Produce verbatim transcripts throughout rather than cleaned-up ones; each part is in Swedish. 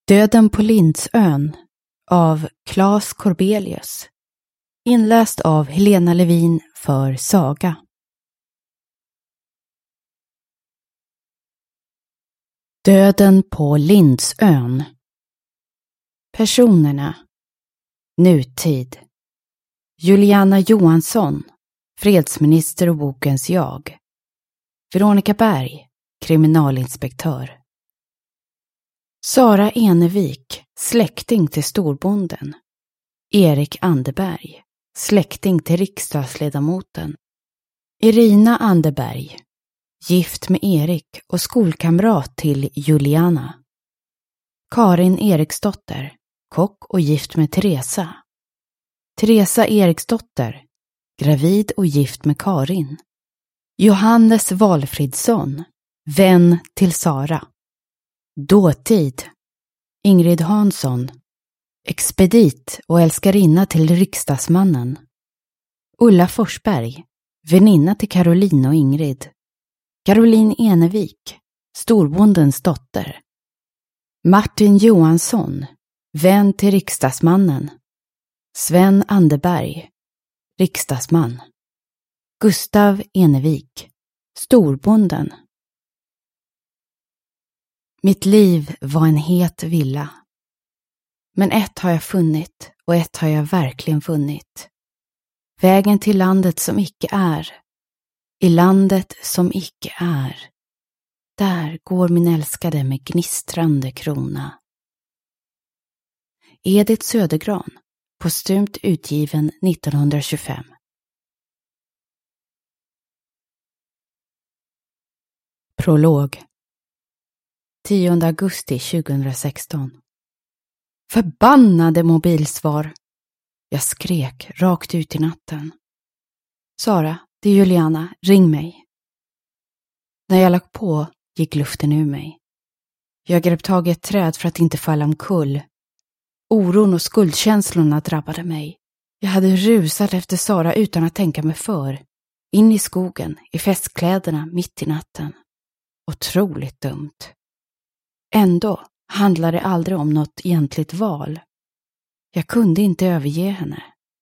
Döden på Lindsön av Claes Corbelius. Inläst av Helena Levin för Saga. Döden på Lindsön. Personerna. Nutid. Juliana Johansson, fredsminister och bokens jag. Veronica Berg, kriminalinspektör. Sara Enevik, släkting till storbonden. Erik Anderberg, släkting till riksdagsledamoten. Irina Anderberg, gift med Erik och skolkamrat till Juliana. Karin Eriksdotter, kock och gift med Teresa. Teresa Eriksdotter, gravid och gift med Karin. Johannes Valfridsson, vän till Sara. Dåtid. Ingrid Hansson, expedit och älskarinna till riksdagsmannen. Ulla Forsberg, väninna till Caroline och Ingrid. Caroline Enevik, storbondens dotter. Martin Johansson, vän till riksdagsmannen. Sven Anderberg, riksdagsman. Gustav Enevik, storbonden. Mitt liv var en het villa. Men ett har jag funnit och ett har jag verkligen funnit. Vägen till landet som icke är. I landet som icke är. Där går min älskade med gnistrande krona. Edith Södergran, postumt utgiven nittonhundratjugofem. Prolog. tionde augusti tjugohundrasexton. Förbannade mobilsvar! Jag skrek rakt ut i natten. Sara, det är Juliana, ring mig. När jag lagt på gick luften ur mig. Jag grep tag i ett träd för att inte falla omkull. Oron och skuldkänslorna drabbade mig. Jag hade rusat efter Sara utan att tänka mig för. In i skogen, i festkläderna, mitt i natten. Otroligt dumt. Ändå handlade det aldrig om något egentligt val. Jag kunde inte överge henne.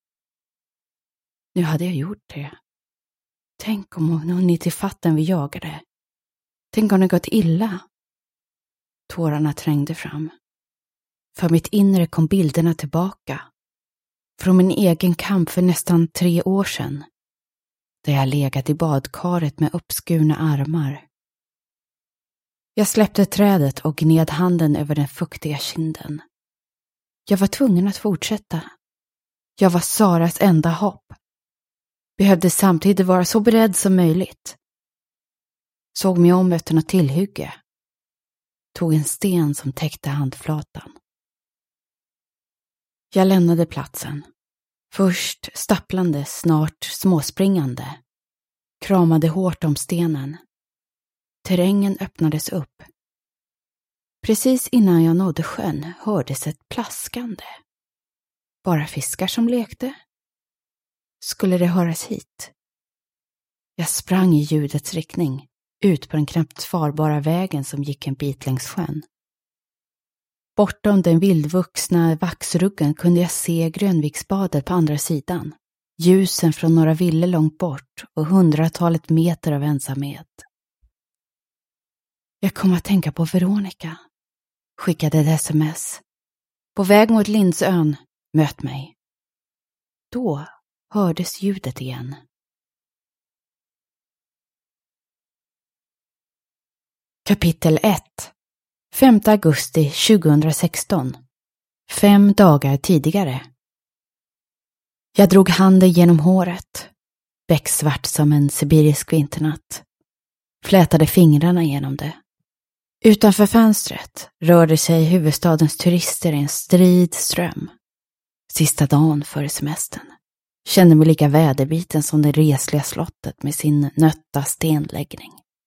Nu hade jag gjort det. Tänk om hon hunnit till fatten vi jagade. Tänk om det gått illa. Tårarna trängde fram. För mitt inre kom bilderna tillbaka. Från min egen kamp för nästan tre år sedan. Där jag legat i badkaret med uppskurna armar. Jag släppte trädet och gned handen över den fuktiga kinden. Jag var tvungen att fortsätta. Jag var Saras enda hopp. Behövde samtidigt vara så beredd som möjligt. Såg mig om efter något tillhygge. Tog en sten som täckte handflatan. Jag lämnade platsen. Först stapplande, snart småspringande. Kramade hårt om stenen. Terrängen öppnades upp. Precis innan jag nådde sjön hördes ett plaskande. Bara fiskar som lekte. Skulle det höras hit? Jag sprang i ljudets riktning, ut på den knappt farbara vägen som gick en bit längs sjön. Bortom den vildvuxna vaxruggen kunde jag se Grönviksbadet på andra sidan. Ljusen från några villor långt bort och hundratalet meter av ensamhet. Jag kom att tänka på Veronica. Skickade ett sms. På väg mot Lindsön, möt mig. Då hördes ljudet igen. Kapitel ett. femte augusti tjugohundrasexton. Fem dagar tidigare. Jag drog handen genom håret. Becksvart som en sibirisk vinternatt. Flätade fingrarna genom det. Utanför fönstret rörde sig huvudstadens turister i en strid ström. Sista dagen före semestern. Kände mig lika väderbiten som det resliga slottet med sin nötta stenläggning.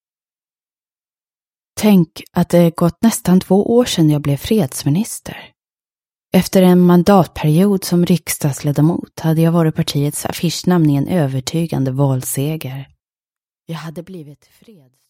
Tänk att det gått nästan två år sedan jag blev fredsminister. Efter en mandatperiod som riksdagsledamot hade jag varit partiets affischnamn i en övertygande valseger. Jag hade blivit freds